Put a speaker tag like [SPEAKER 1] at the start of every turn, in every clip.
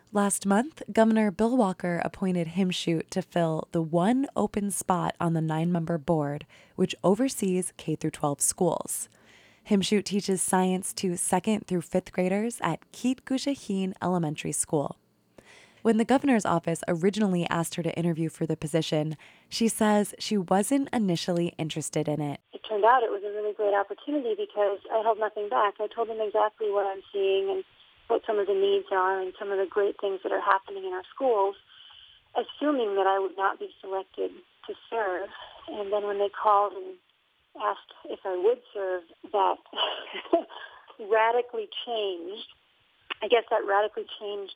[SPEAKER 1] Last month, Governor Bill Walker appointed Himshoot to fill the one open spot on the 9-member board, which oversees K-12 schools. Himshoot teaches science to 2nd through 5th graders at Keet Gushaheen Elementary School. When the governor's office originally asked her to interview for the position, she says she wasn't initially interested in it.
[SPEAKER 2] It turned out it was a really great opportunity because I held nothing back. I told them exactly what I'm seeing and what some of the needs are and some of the great things that are happening in our schools, assuming that I would not be selected to serve. And then when they called and asked if I would serve, that radically changed. I guess that radically changed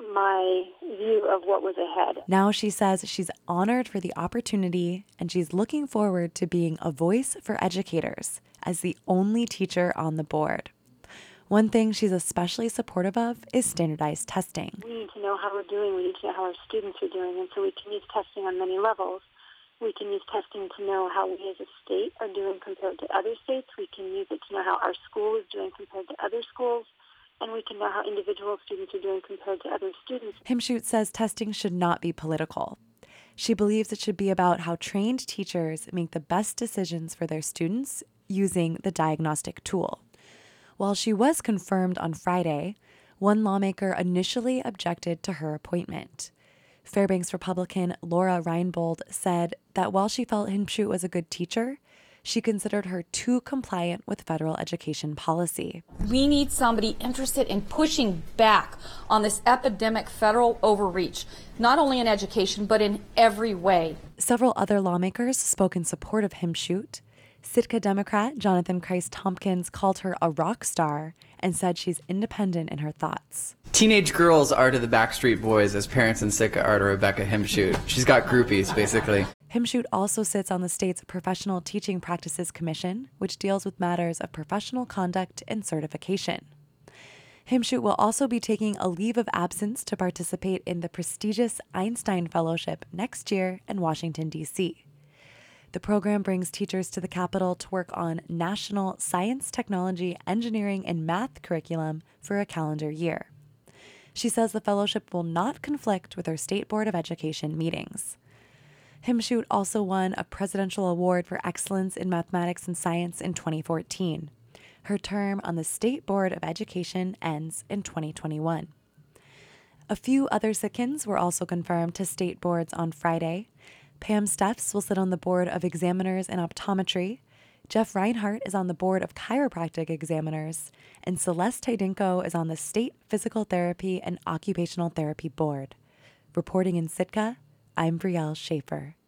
[SPEAKER 2] my view of what was ahead.
[SPEAKER 1] Now she says she's honored for the opportunity and she's looking forward to being a voice for educators as the only teacher on the board. One thing she's especially supportive of is standardized testing.
[SPEAKER 2] We need to know how we're doing. We need to know how our students are doing. And so we can use testing on many levels. We can use testing to know how we as a state are doing compared to other states. We can use it to know how our school is doing compared to other schools. And we can know how individual students are doing compared to other students.
[SPEAKER 1] Himshoot says testing should not be political. She believes it should be about how trained teachers make the best decisions for their students using the diagnostic tool. While she was confirmed on Friday, one lawmaker initially objected to her appointment. Fairbanks Republican Laura Reinbold said that while she felt Himshoot was a good teacher, she considered her too compliant with federal education policy.
[SPEAKER 3] We need somebody interested in pushing back on this epidemic federal overreach, not only in education, but in every way.
[SPEAKER 1] Several other lawmakers spoke in support of Himshoot. Sitka Democrat Jonathan Christ-Tompkins called her a rock star and said she's independent in her thoughts.
[SPEAKER 4] Teenage girls are to the Backstreet Boys as parents in Sitka are to Rebecca Himshoot. She's got groupies, basically.
[SPEAKER 1] Himshoot also sits on the state's Professional Teaching Practices Commission, which deals with matters of professional conduct and certification. Himshoot will also be taking a leave of absence to participate in the prestigious Einstein Fellowship next year in Washington, D.C. The program brings teachers to the Capitol to work on national science, technology, engineering, and math curriculum for a calendar year. She says the fellowship will not conflict with her State Board of Education meetings. Himshoot also won a Presidential Award for Excellence in Mathematics and Science in 2014. Her term on the State Board of Education ends in 2021. A few other Sitkans were also confirmed to state boards on Friday. Pam Steffs will sit on the Board of Examiners in Optometry. Jeff Reinhart is on the Board of Chiropractic Examiners. And Celeste Tydinko is on the State Physical Therapy and Occupational Therapy Board. Reporting in Sitka, I'm Brielle Schaefer.